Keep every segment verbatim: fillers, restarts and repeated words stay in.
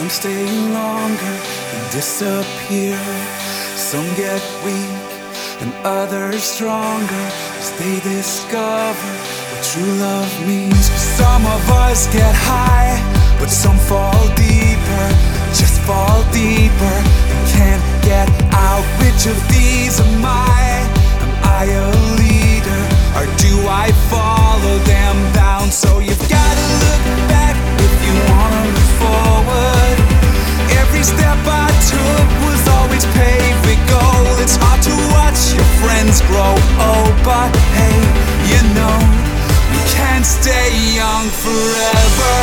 Some stay longer and disappear. Some get weak and others stronger as they discover what true love means. Some of us get high, but some fall deeper, just fall deeper and can't get out. Which of these am I? Am I a leader, or do I follow them down? So you've gotta look back if you wanna move forward. Every step I took was always paved with gold. It's hard to watch your friends grow old, but hey, you know, you can't stay young forever.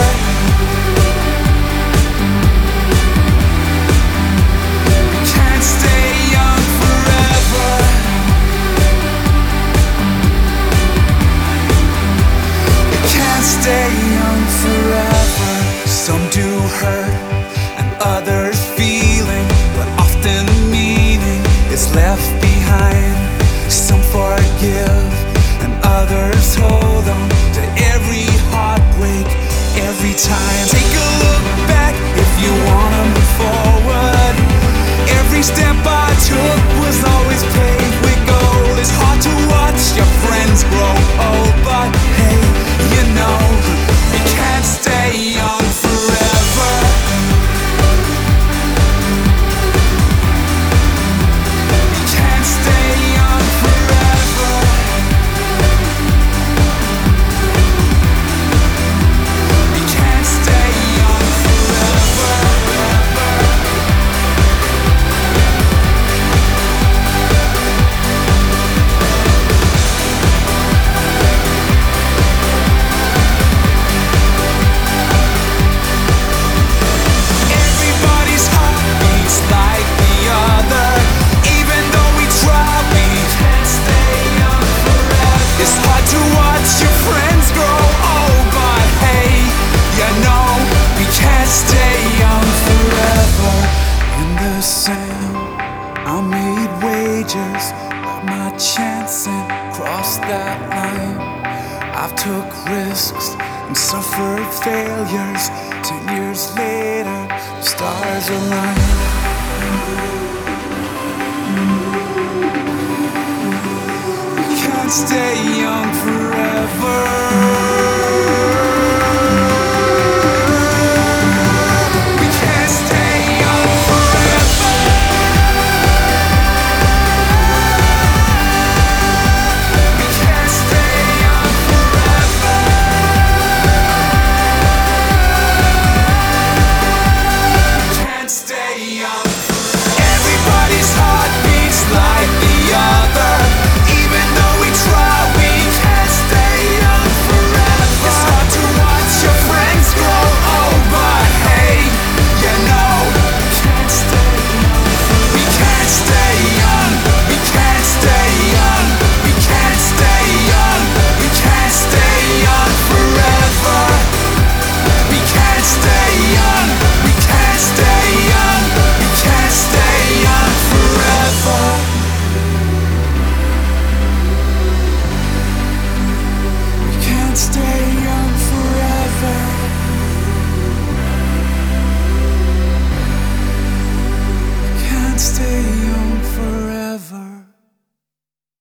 Stay young forever. Some do hurt and others feeling, but often meaning is left behind. Some forgive and others hold on to every heartbreak every time. Take a look back if you wanna move forward. Every step I took was always paved with gold. It's hard to watch your friends grow old, but hey, you know, you can't stay young forever. You can't stay young forever. You can't stay young forever. It's hard to watch your friends grow old, but hey, you know, we can't stay young forever. In the sand, I made wagers, got my chance and crossed that line. I've took risks and suffered failures. Ten years later, the stars align. Stay young forever. We can't stay young forever. We can't stay young forever. We can't stay young forever. Everybody's heart beats like the other. Even though we try, we can't stay young forever. It's hard to watch your friends grow old, but hey, you know, we can't stay young. We can't stay young. We can't stay young. We can't stay young. We can't stay young forever. We can't stay young. We can't stay young. We can't stay young forever. Stay